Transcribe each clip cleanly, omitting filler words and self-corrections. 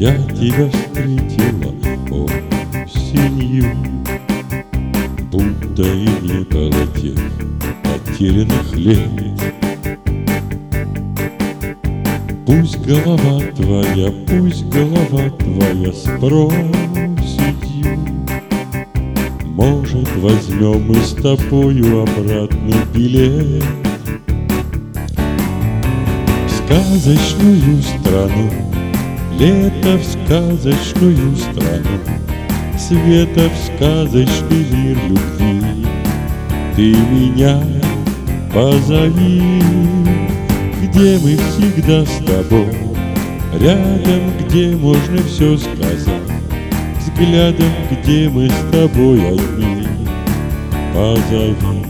Я тебя встретила осенью, будто и не было тех потерянных лет. Пусть голова твоя с проседью, может, возьмем мы с тобою обратный билет в сказочную страну, лето в сказочную страну, света в сказочный мир любви. Ты меня позови, где мы всегда с тобой, рядом, где можно все сказать, взглядом, где мы с тобой одни. Позови.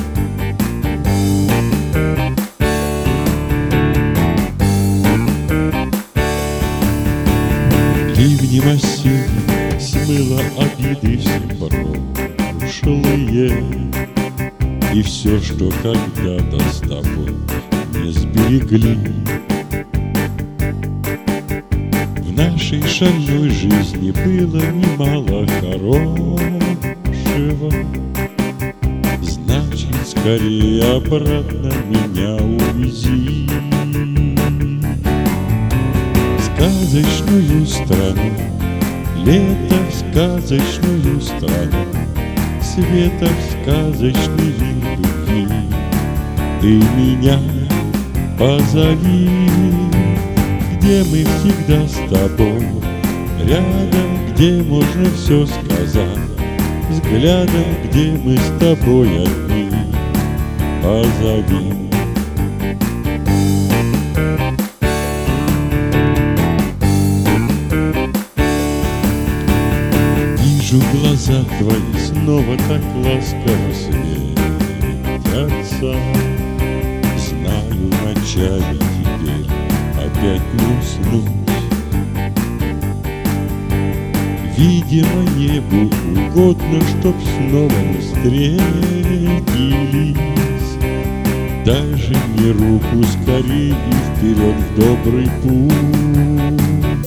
Ливнем осенним смыло обиды все прошлые, и все, что когда-то с тобой не сберегли. В нашей шальной жизни было немало хорошего, значит, скорее обратно меня увези в сказочную страну, лето в сказочную страну, света в сказочный мир любви. Ты меня позови, где мы всегда с тобой, рядом, где можно все сказать, взглядом, где мы с тобой одни. Позови. Вижу, глаза твои снова так ласково светятся, знаю, ночами теперь опять не уснуть. Видимо, небу угодно, чтоб снова мы встретились. Дай же мне руку скорее вперед в добрый путь.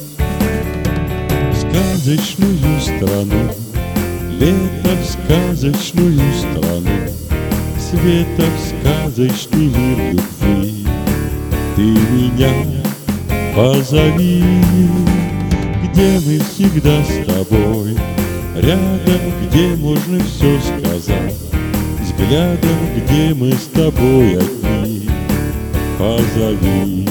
В сказочную страну, лето в сказочную страну, света в сказочный мир любви. Ты меня позови, где мы всегда с тобой, рядом, где можно все сказать, взглядом, где мы с тобой одни. Позови.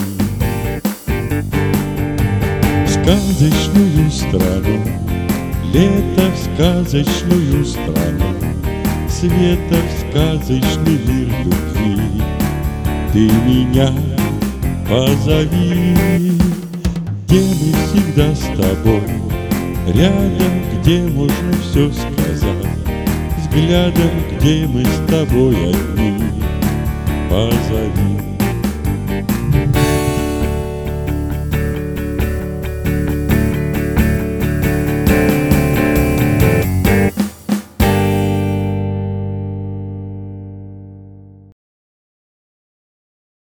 В сказочную страну, лето в сказочную страну, света в сказочный мир любви. Ты меня позови, где мы всегда с тобой, рядом, где можно все сказать, взглядом, где мы с тобой одни. Позови.